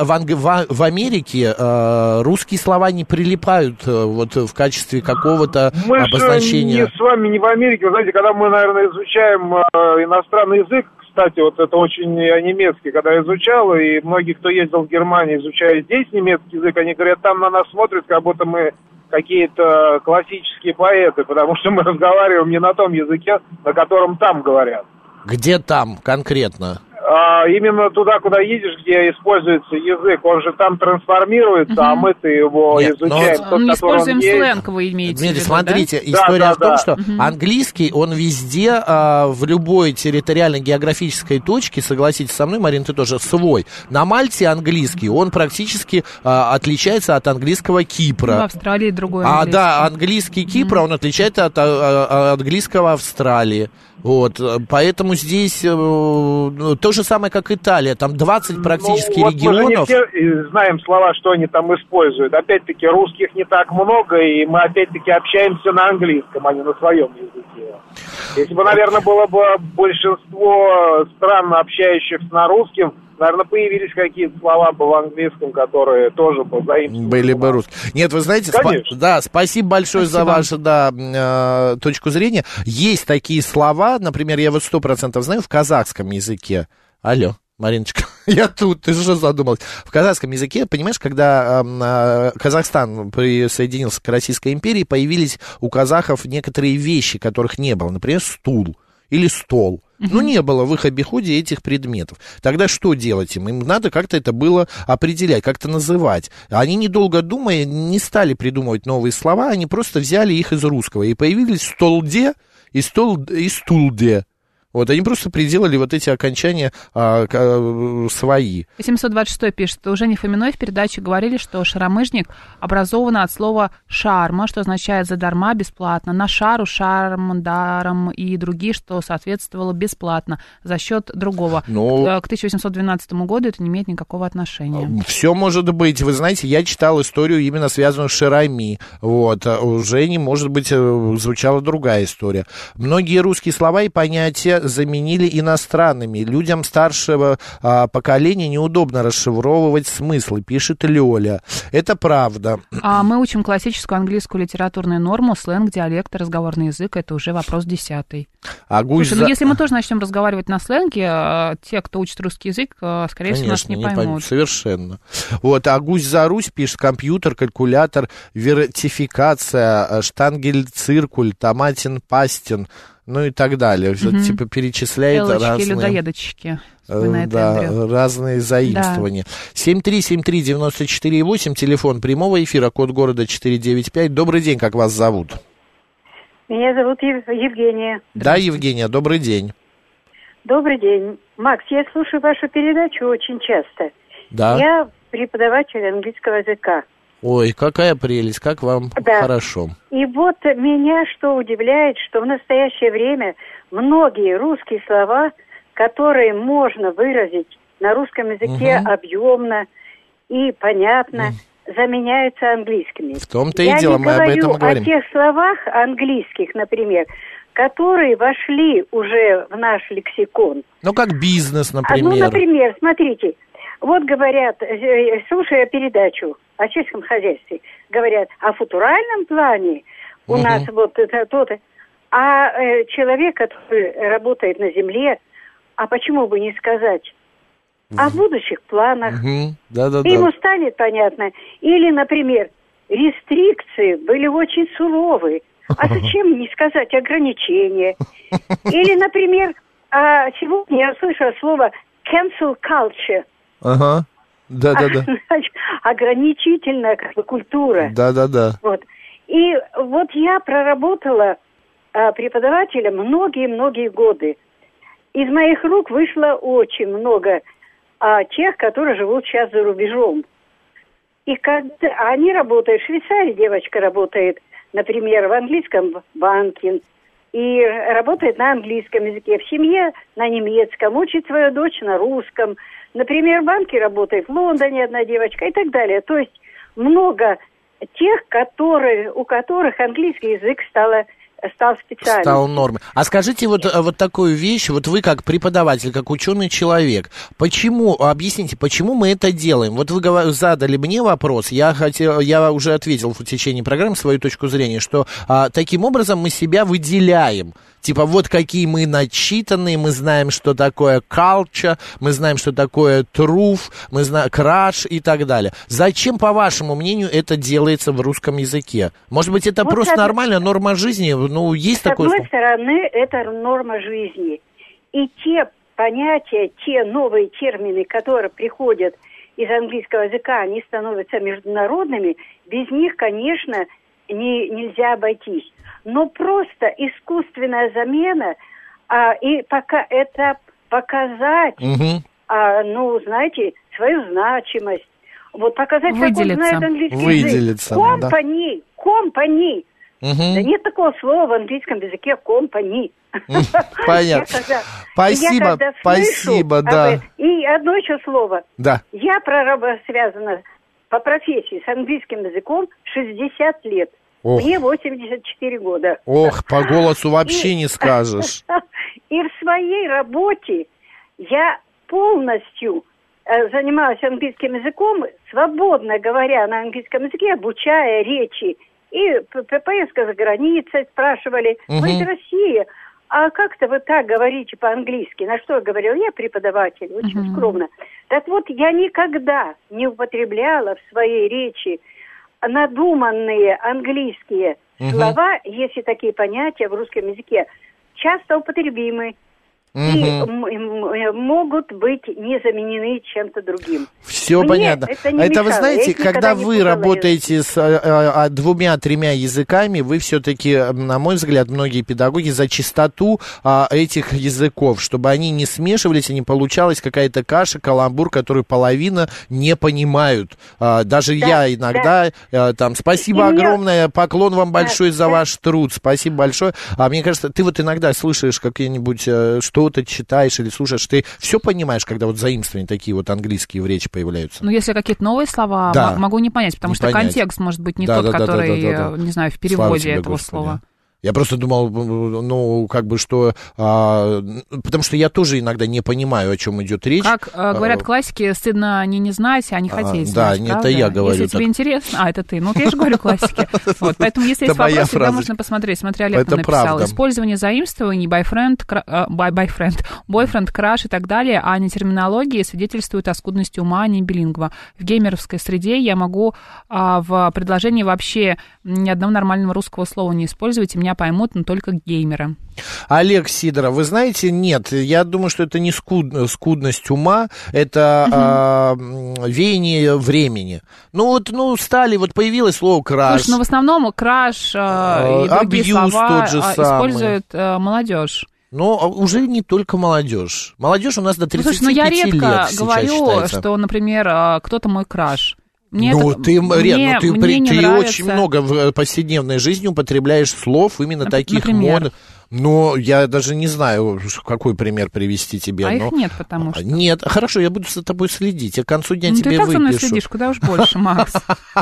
Америке русские слова не прилипают вот в качестве какого-то обозначения. Мы с вами не в Америке. Вы знаете, когда мы, наверное, изучаем иностранный язык, кстати, вот это очень немецкий, когда я изучал, и многие, кто ездил в Германию, изучая здесь немецкий язык, они говорят, там на нас смотрят, как будто мы какие-то классические поэты, потому что мы разговариваем не на том языке, на котором там говорят. Где там конкретно? Именно туда, куда едешь, где используется язык, он же там трансформируется, а мы-то его изучаем. Мы не используем сленг, вы имеете в виду, Дмитрий, смотрите, история в том, что английский, он везде, в любой территориальной географической точке, согласитесь со мной, Марин, ты тоже, свой. На Мальте английский, он практически отличается от английского Кипра. В Австралии другой английский. Да, английский Кипра, он отличается от английского Австралии. Вот, поэтому здесь то же самое, как Италия, там 20 практически регионов. Мы же не все знаем слова, что они там используют. Опять-таки, русских не так много, и мы опять-таки общаемся на английском, а не на своем языке. Если бы, наверное, было бы большинство стран, общающихся на русском, наверное, появились какие-то слова бы в английском, которые тоже бы заимствованы. Были бы русские. Нет, вы знаете, спасибо большое за вашу точку зрения. Есть такие слова, например, я вот 100% знаю, в казахском языке. Алло, Мариночка, я тут, ты же задумалась. В казахском языке, понимаешь, когда Казахстан присоединился к Российской империи, появились у казахов некоторые вещи, которых не было. Например, стул или стол. Ну, не было в их обиходе этих предметов. Тогда что делать им? Им надо как-то это было определять, как-то называть. Они, недолго думая, не стали придумывать новые слова, они просто взяли их из русского. И появились столде и стулде. Вот, они просто приделали вот эти окончания свои. 726 пишет, уже не Фоминой в передаче говорили, что шаромыжник образован от слова «шарма», что означает «задарма», «бесплатно», «на шару», «шарм», «даром» и другие, что соответствовало «бесплатно» за счет другого. К 1812 году это не имеет никакого отношения. Все может быть. Вы знаете, я читал историю, именно связанную с Шарами. Вот. Уже не может быть, звучала другая история. Многие русские слова и понятия заменили иностранными. Людям старшего поколения неудобно расшифровывать смыслы, пишет Лёля. Это правда. Мы учим классическую английскую литературную норму, сленг, диалект, разговорный язык. Это уже вопрос 10. Слушай, если мы тоже начнем разговаривать на сленге, те, кто учит русский язык, скорее всего, нас не поймут. Совершенно. Вот, а гусь за Русь пишет: компьютер, калькулятор, вертификация, штангель-циркуль, томатин, пастин, ну и так далее. Типа перечисляет разные... людоедочки. Разные заимствования. Да. 7373948, телефон прямого эфира, код города 495. Добрый день, как вас зовут? Меня зовут Евгения. Да, Евгения, добрый день. Добрый день. Макс, я слушаю вашу передачу очень часто. Да. Я преподаватель английского языка. Ой, какая прелесть, как вам хорошо. И вот меня что удивляет, что в настоящее время многие русские слова, которые можно выразить на русском языке объемно и понятно, заменяются английскими. В том-то и дело, мы об этом говорим. Я не говорю о тех словах английских, например, которые вошли уже в наш лексикон. Ну, как бизнес, например. Например, смотрите, вот говорят, слушая передачу, о сельском хозяйстве говорят, о футуральном плане у нас вот это то-то. А человек, который работает на земле, а почему бы не сказать о будущих планах? Ему станет понятно. Или, например, рестрикции были очень суровы. А зачем не сказать ограничения? Или, например, сегодня я слышала слово cancel culture. Да-да-да. Ограничительная культура. Да-да-да. Вот. И вот я проработала преподавателем многие-многие годы. Из моих рук вышло очень много тех, которые живут сейчас за рубежом. И когда они работают, в Швейцарии девочка работает, например, в английском банке, и работает на английском языке, в семье на немецком, учит свою дочь на русском. Например, в банке работает в Лондоне одна девочка и так далее. То есть много тех, у которых английский язык стал специальным. Стал нормой. А скажите вот такую вещь, вот вы как преподаватель, как ученый человек, объясните, почему мы это делаем? Вот вы задали мне вопрос, я уже ответил в течение программы свою точку зрения, что таким образом мы себя выделяем. Типа вот какие мы начитанные, мы знаем, что такое culture, мы знаем, что такое truth, мы знаем crush и так далее. Зачем, по вашему мнению, это делается в русском языке? Может быть, это просто нормальная норма жизни? Ну, есть такое... С одной стороны, это норма жизни. И те понятия, те новые термины, которые приходят из английского языка, они становятся международными, без них, конечно, нельзя обойтись. Но просто искусственная замена, и пока это показать, знаете, свою значимость, вот показать, как он знает английский язык. Company. Да нет такого слова в английском языке company. Понятно. Спасибо, да. И одно еще слово. Да. Я связана по профессии с английским языком 60 лет. Ох. Мне 84 года. Ох, по голосу вообще не скажешь. И в своей работе я полностью занималась английским языком, свободно говоря на английском языке, обучая речи. И поездка за границей спрашивали, вы из России, а как-то вы так говорите по-английски? На что я говорила? Я преподаватель, очень скромно. Так вот, я никогда не употребляла в своей речи надуманные английские слова, если такие понятия в русском языке часто употребимы и могут быть не заменены чем-то другим. Все понятно. Это вы знаете, когда вы работаете с 2-3 языками, вы все-таки, на мой взгляд, многие педагоги за чистоту этих языков, чтобы они не смешивались и не получалась какая-то каша, каламбур, которую половина не понимают. Даже я иногда спасибо огромное, поклон вам большой за ваш труд, спасибо большое. Мне кажется, ты вот иногда слышишь какие-нибудь что-то читаешь или слушаешь, ты все понимаешь, когда вот заимствования такие вот английские в речи появляются? Ну, если какие-то новые слова, могу не понять, потому что контекст может быть не тот, который, не знаю, в переводе этого слова. Я просто думал, что... потому что я тоже иногда не понимаю, о чем идет речь. Как говорят классики, стыдно не знать, а не хотеть знать, это я говорю. Если тебе интересно... это ты. Ну, я же говорю классики. Поэтому, если есть вопрос, всегда можно посмотреть. Смотри, Олег написал. Использование заимствований, бойфренд, краш и так далее, а не терминологии, свидетельствует о скудности ума, а не билингва. В геймеровской среде я могу в предложении вообще ни одного нормального русского слова не использовать, и меня поймут, но только геймеры. Олег Сидоров, вы знаете, нет, я думаю, что это не скудность ума, это веяние времени. Стали, появилось слово краш. Слушай, в основном краш и другие слова использует молодежь. Но уже не только молодежь. Молодежь у нас до 35 лет. Слушай, я редко говорю, что, например, кто-то мой краш. Ты очень много в повседневной жизни употребляешь слов именно таких Но я даже не знаю, какой пример привести тебе. А их нет, потому что... Нет, хорошо, я буду за тобой следить. Я к концу дня тебе выпишу. Ты так за мной следишь, куда уж больше, Макс.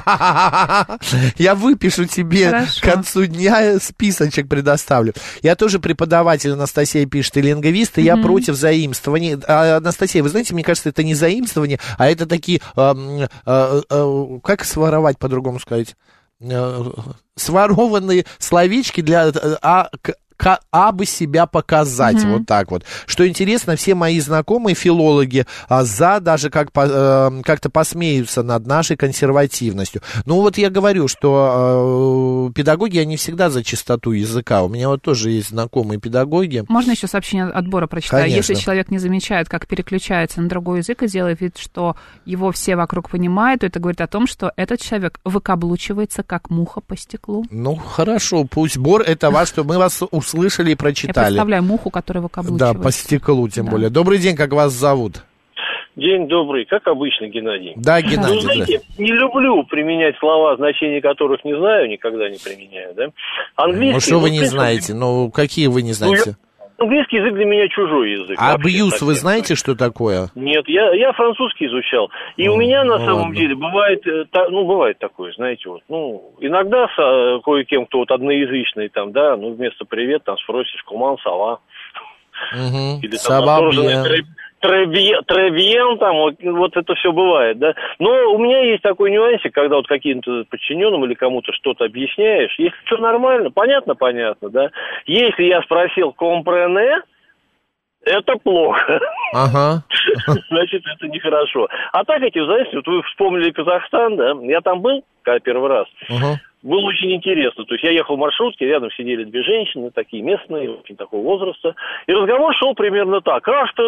Я выпишу тебе к концу дня, списочек предоставлю. Я тоже преподаватель, Анастасия пишет, и лингвист, и я против заимствования. Анастасия, вы знаете, мне кажется, это не заимствование, а это такие... как своровать, по-другому сказать? Сворованные словечки для... абы себя показать, вот так вот. Что интересно, все мои знакомые филологи даже как-то посмеются над нашей консервативностью. Ну вот я говорю, что педагоги, они всегда за чистоту языка. У меня вот тоже есть знакомые педагоги. Можно еще сообщение отбора прочитать? Конечно. Если человек не замечает, как переключается на другой язык и делает вид, что его все вокруг понимают, то это говорит о том, что этот человек выкаблучивается, как муха по стеклу. Ну, хорошо, пусть бор это ваш, что мы вас услышали и прочитали. Я представляю муху, которая выкаблучивается. Да, по стеклу тем более. Добрый день, как вас зовут? День добрый, как обычно, Геннадий. Да, Геннадий. Ну, знаете, не люблю применять слова, значения которых не знаю, никогда не применяю, да. Английский... Ну, что вы не знаете? Ну, какие вы не знаете? Английский язык для меня чужой язык. А абьюз вы знаете, что такое? Нет, я французский изучал. И у меня на самом деле бывает такое, знаете, вот, иногда с кое-кем, кто вот одноязычный там, да, вместо привет там спросишь куман, сова. Или там требьен, там, вот это все бывает, да. Но у меня есть такой нюансик, когда вот каким-то подчиненным или кому-то что-то объясняешь, если все нормально, понятно, да. Если я спросил компрене, это плохо. Ага. Значит, это нехорошо. А так эти, знаете, вот вы вспомнили Казахстан, да, я там был, когда первый раз. Было очень интересно. То есть я ехал в маршрутке, рядом сидели две женщины, такие местные, очень такого возраста. И разговор шел примерно так.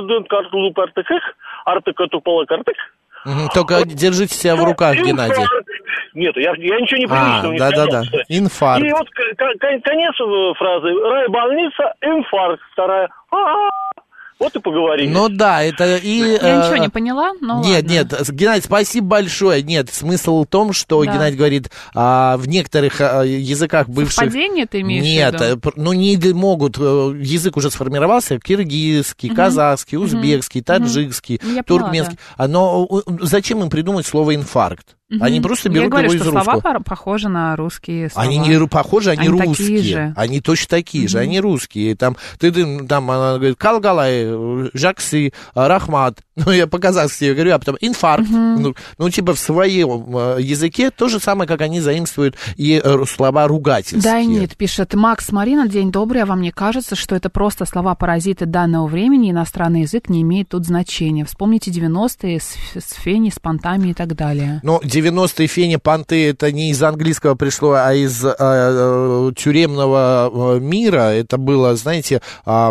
Только держите себя в руках, Геннадий. Нет, я ничего не приличного не сказал. Да. Инфаркт. И вот конец фразы. Райбольница, инфаркт. Вторая. Вот и поговорили. Ну да, это и... Я ничего не поняла, но Нет, ладно. Геннадий, спасибо большое. Нет, смысл в том, что Геннадий говорит, в некоторых языках бывших... Совпадение ты имеешь в виду? Не могут, язык уже сформировался, киргизский, казахский, узбекский, таджикский, туркменский. Но зачем им придумать слово инфаркт? Они просто берут его из русского. Я говорю, что слова похожи на русские слова. Они не похожи, они русские. Такие же. Они точно такие же, они русские. Там она говорит, Калгалай, Жакси, Рахмат. Ну, я по-казахски говорю, а потом инфаркт. Типа в своем языке то же самое, как они заимствуют и слова ругательские. Да и нет, пишет Макс Марина, день добрый, а вам не кажется, что это просто слова-паразиты данного времени, иностранный язык не имеет тут значения? Вспомните 90-е с фени, с понтами и так далее. Но 90-е фени, понты, это не из английского пришло, а из тюремного мира. Это было, знаете,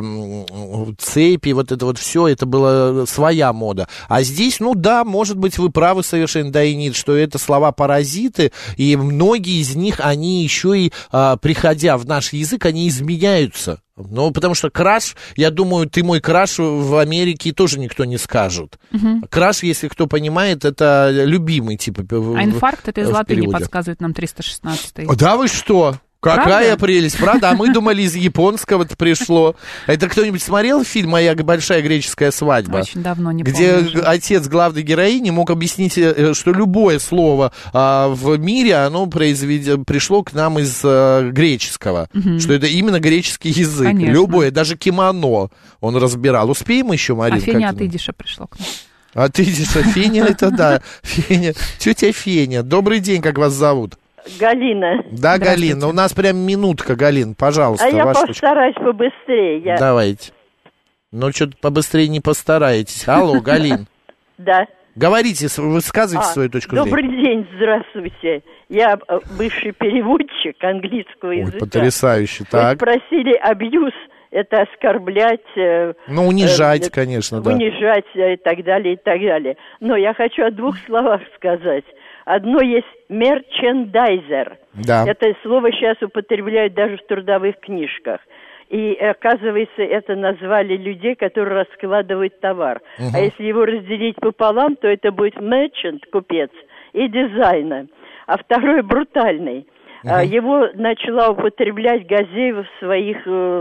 цепи, вот это вот все, это была своя мода. А здесь, может быть, вы правы совершенно, да и нет, что это слова-паразиты, и многие из них, они еще и, приходя в наш язык, они изменяются. Потому что краш, я думаю, ты мой краш в Америке тоже никто не скажет. Краш, если кто понимает, это любимый, типа. А инфаркт это из латыни подсказывает нам 316-й. Да вы что? Какая прелесть, правда? А мы думали, из японского это пришло. Это кто-нибудь смотрел фильм «Моя большая греческая свадьба»? Очень давно, не где помню. Где отец главной героини мог объяснить, что любое слово в мире, оно пришло к нам из греческого. Что это именно греческий язык. Конечно. Любое, даже кимоно он разбирал. Успеем еще, Марин? А Феня от идиша пришло к нам. От идиша. Феня, это да. Феня. Тетя Феня. Добрый день, как вас зовут? Галина. Да, Галина, у нас прям минутка, Галин, пожалуйста. А я постараюсь побыстрее. Давайте. Что-то побыстрее не постараетесь. Алло, Галин. Да. Говорите, высказывайте свою точку зрения. Добрый день, здравствуйте. Я бывший переводчик английского языка. Потрясающе, так. Вы спросили абьюз. Это оскорблять... унижать, конечно, да. Унижать и так далее, и так далее. Но я хочу о двух словах сказать. Одно есть мерчендайзер. Да. Это слово сейчас употребляют даже в трудовых книжках. И, оказывается, это назвали людей, которые раскладывают товар. А если его разделить пополам, то это будет мерчант, купец, и дизайнер. А второй брутальный. Его начала употреблять Газеева в своих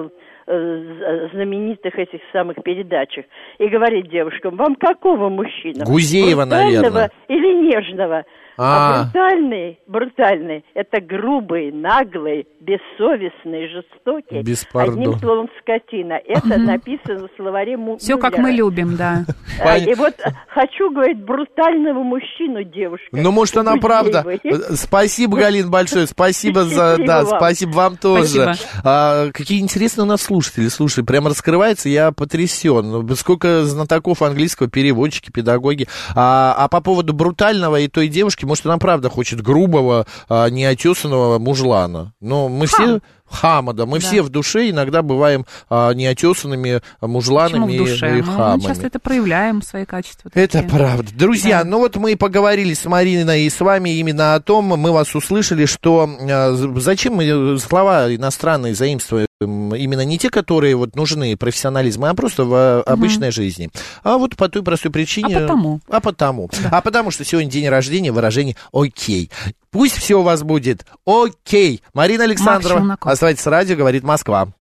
знаменитых этих самых передачах, и говорит девушкам: вам какого мужчину? Гузеева, наверное. Или нежного? А брутальный, это грубый, наглый, бессовестный, жестокий. Одним словом, скотина. Это написано в словаре Мюллера. Все, как мы любим, да. И вот хочу, говорит, брутального мужчину, девушка. Ну, может, она правда. Спасибо, Галина, большое. Спасибо за... Да, спасибо вам тоже. Какие интересные у нас слушатели. Слушай, прямо раскрывается, я потрясен. Сколько знатоков английского, переводчики, педагоги. А по поводу брутального и той девушки, может, она правда хочет грубого, неотесанного мужлана. Но мы все... Хама, да. Мы все в душе иногда бываем неотесанными мужланами и хамами. Мы часто это проявляем, свои качества. Это правда. Друзья, ну вот мы поговорили с Мариной и с вами именно о том, мы вас услышали, что зачем мы слова иностранные заимствуем, именно не те, которые вот нужны профессионализму, а просто в обычной жизни. А вот по той простой причине... А потому что сегодня день рождения, выражение «окей». Пусть все у вас будет окей. Марина Александрова, оставайтесь с радио, говорит Москва.